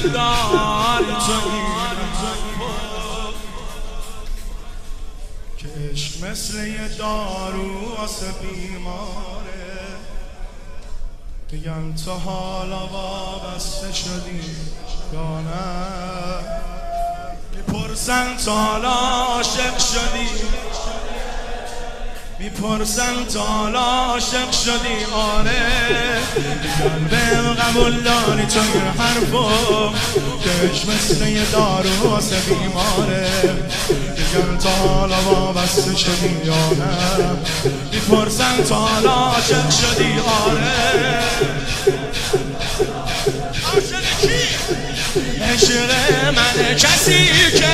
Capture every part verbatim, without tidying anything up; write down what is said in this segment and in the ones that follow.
داری تو این که عشق مثل یه دارو واسه بیماره، میگن تو حالا وابسته شدی یا نه، میپرسن تو حالا عاشق شدی، میپرسن تو حالا عاشق شدی. آره قلبم قبول داری تو این حرفو که عشق مثل یه دارو واسه بیماره، میگن تو حالا وابسته شدی یا نه، میپرسن تو حالا عاشق شدی. آره عاشق کی؟ عشق من کسی که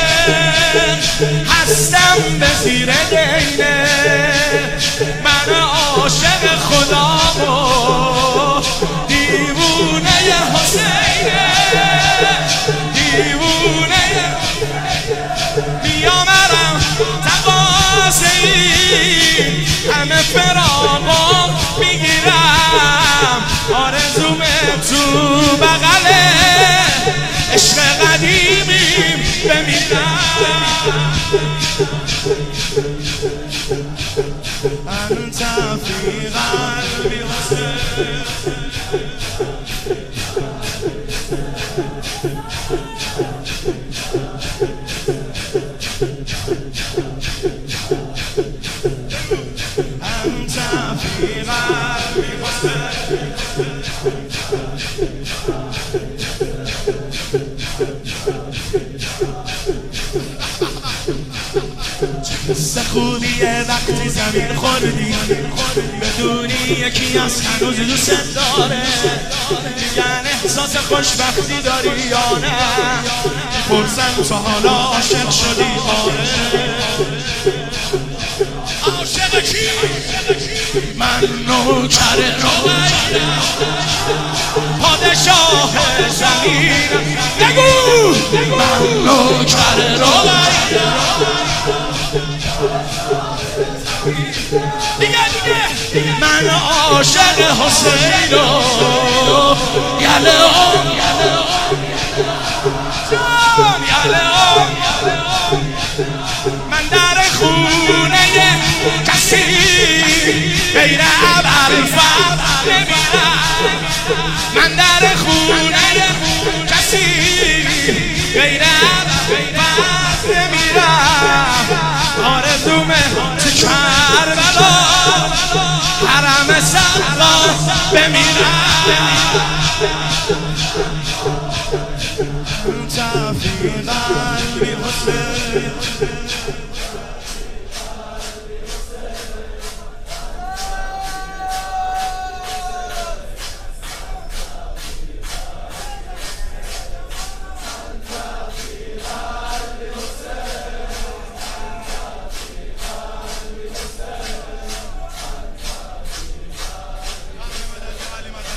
هستم به زیر دینه، من عاشق خدا و دیوونه حسینه، دیوونه بیامرم تقاضی همه فراغم میگیرم، آرزوم تو بغله عشق قدیمیم بمیرم. انت فی قلبی حسین، انت فی قلبی حسین، قصه خوبیه وقتی زمین خوردی بدونی یکی از هنوز دوست داره، میگن احساس خوشبختی داری یا نه، پرسن تو حالا عاشق شدی. آره عاشق کی؟ من نوکر رقیبم، پادشاه زمینم. بگو من نوکر رقیبم، دیگه دیگه من عاشق حسین و یله ام جان یله ام، من در خونه کسی غیر ابوالفضل نمیرم، من در خونه کسی غیر ابوالفضل نمیرم، آرزومه تو کربلا حرم سقا بمیرم. انت فی قلبی حسین،